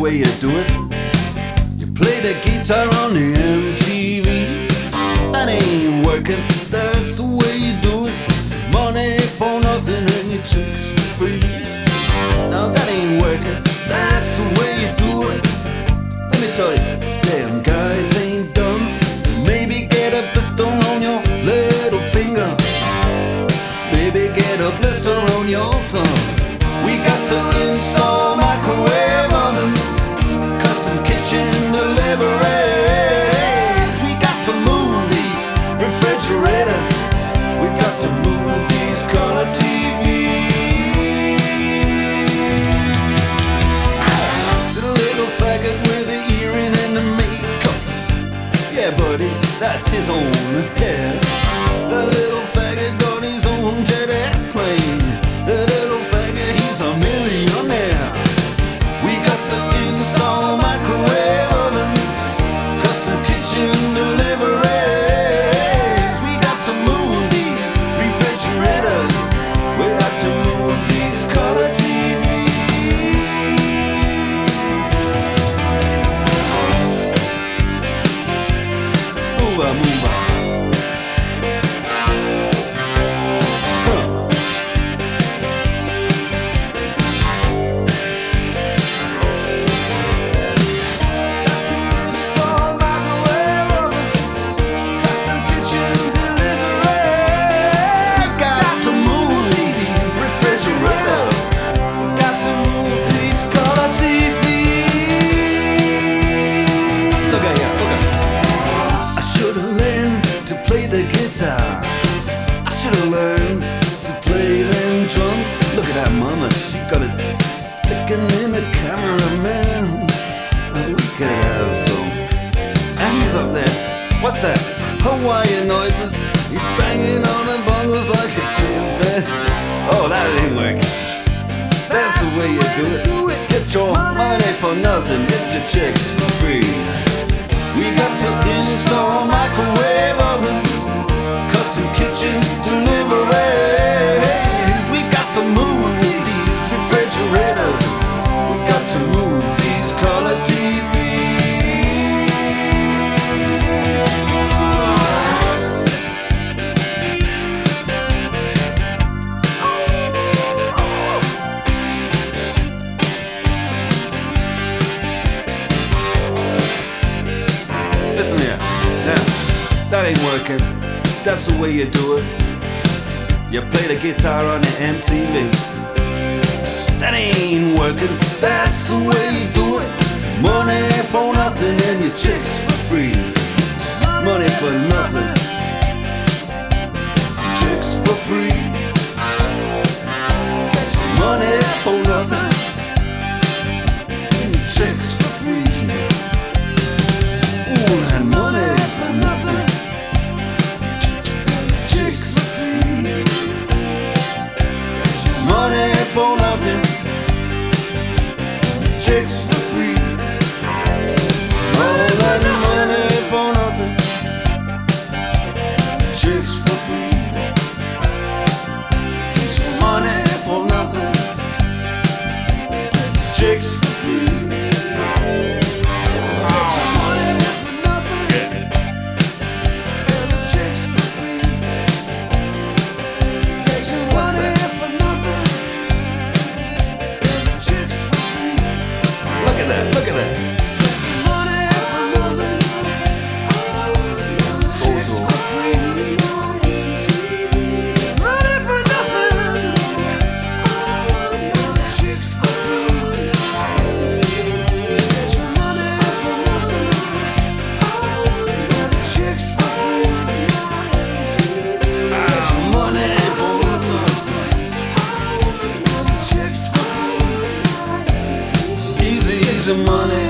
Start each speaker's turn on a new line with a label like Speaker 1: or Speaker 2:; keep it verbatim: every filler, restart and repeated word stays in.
Speaker 1: way you do it. You play the guitar on the M T V. That ain't working, that's the way you do it. Money for nothing and your chicks for free. Now that ain't working, that's the way you do it. Let me tell you, damn guys ain't dumb. Maybe get a blister on your little finger. Maybe get a blister on your thumb. We got to install microwave ovens, custom kitchen deliveries. We got to move these refrigerators. We got to move these color T Vs. To the little faggot with the earring and the makeup. Yeah, buddy, that's his own hair. The little faggot got his own jet airplane. The little faggot, he's a millionaire. We got to install microwave ovens, custom kitchen deliveries. We got to move these refrigerators. We got to move these color T Vs. Move on, move on. I should've learned to play them drums. Look at that mama, she got it sticking in the cameraman. Oh, we could have some. And he's up there. What's that? Hawaiian noises. He's banging on the bongos like a chimpanzee. Oh, that ain't working. That's the way you do it. Get your money for nothing, get your chicks for free. We got to install microwave oven, custom kitchen deliveries. We got to move these refrigerators. We got to move these color T Vs. Listen here, now, that ain't working. That's the way you do it. You play the guitar on the M T V. That ain't working. That's the way you do it. Money for nothing and your chicks for free. Money for nothing, chicks for free. Money for nothing, chicks for free. Ooh, that money for nothing. Money for nothing, chicks for free. All that money for nothing, chicks for free. Money for nothing, chicks for free. Look at that. Money for nothing. Chicks for free. Money for nothing. Chicks for free. Money for nothing. Chicks for free. Money for nothing. Chicks for free. Easy, easy money.